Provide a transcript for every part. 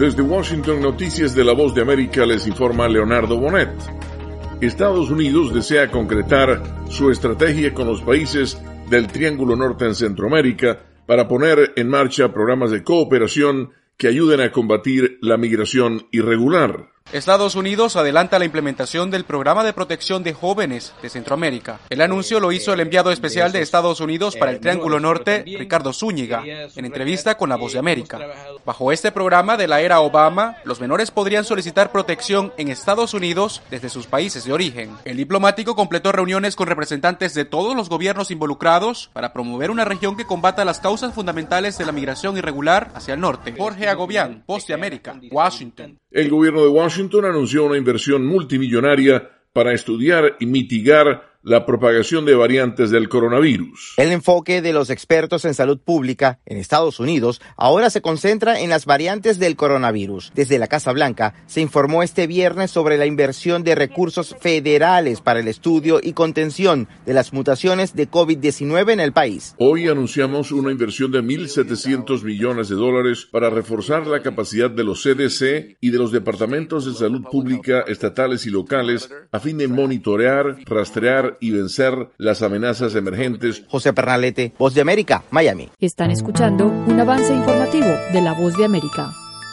Desde Washington, Noticias de la Voz de América, les informa Leonardo Bonet. Estados Unidos desea concretar su estrategia con los países del Triángulo Norte en Centroamérica para poner en marcha programas de cooperación que ayuden a combatir la migración irregular. Estados Unidos adelanta la implementación del Programa de Protección de Jóvenes de Centroamérica. El anuncio lo hizo el enviado especial de Estados Unidos para el Triángulo Norte, Ricardo Zúñiga, en entrevista con La Voz de América. Bajo este programa de la era Obama, los menores podrían solicitar protección en Estados Unidos desde sus países de origen. El diplomático completó reuniones con representantes de todos los gobiernos involucrados para promover una región que combata las causas fundamentales de la migración irregular hacia el norte. Jorge Agobián, Voz de América, Washington. El gobierno de Washington anunció una inversión multimillonaria para estudiar y mitigar la propagación de variantes del coronavirus. El enfoque de los expertos en salud pública en Estados Unidos ahora se concentra en las variantes del coronavirus. Desde la Casa Blanca se informó este viernes sobre la inversión de recursos federales para el estudio y contención de las mutaciones de COVID-19 en el país. Hoy anunciamos una inversión de $1,700 millones para reforzar la capacidad de los CDC y de los departamentos de salud pública estatales y locales a fin de monitorear, rastrear y vencer las amenazas emergentes. José Pernalete, Voz de América, Miami. Están escuchando un avance informativo de La Voz de América.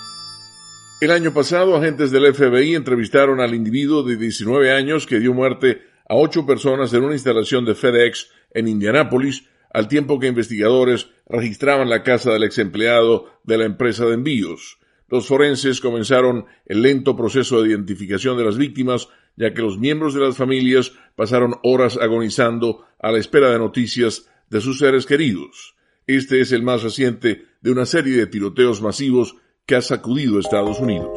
El año pasado, agentes del FBI entrevistaron al individuo de 19 años que dio muerte a 8 personas en una instalación de FedEx en Indianápolis, al tiempo que investigadores registraban la casa del ex empleado de la empresa de envíos. Los forenses comenzaron el lento proceso de identificación de las víctimas, ya que los miembros de las familias pasaron horas agonizando a la espera de noticias de sus seres queridos. Este es el más reciente de una serie de tiroteos masivos que ha sacudido a Estados Unidos.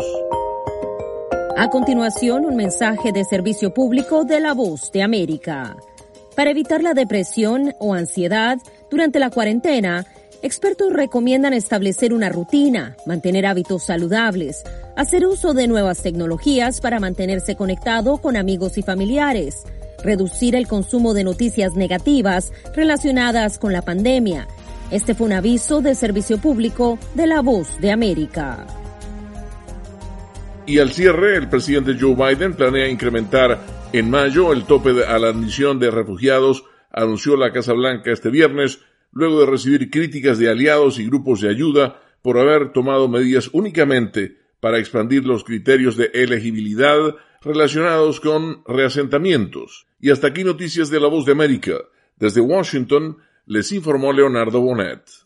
A continuación, un mensaje de servicio público de La Voz de América. Para evitar la depresión o ansiedad durante la cuarentena, expertos recomiendan establecer una rutina, mantener hábitos saludables, hacer uso de nuevas tecnologías para mantenerse conectado con amigos y familiares, reducir el consumo de noticias negativas relacionadas con la pandemia. Este fue un aviso de servicio público de La Voz de América. Y al cierre, el presidente Joe Biden planea incrementar en mayo el tope a la admisión de refugiados, anunció la Casa Blanca este viernes, luego de recibir críticas de aliados y grupos de ayuda por haber tomado medidas únicamente para expandir los criterios de elegibilidad relacionados con reasentamientos. Y hasta aquí Noticias de La Voz de América. Desde Washington, les informó Leonardo Bonet.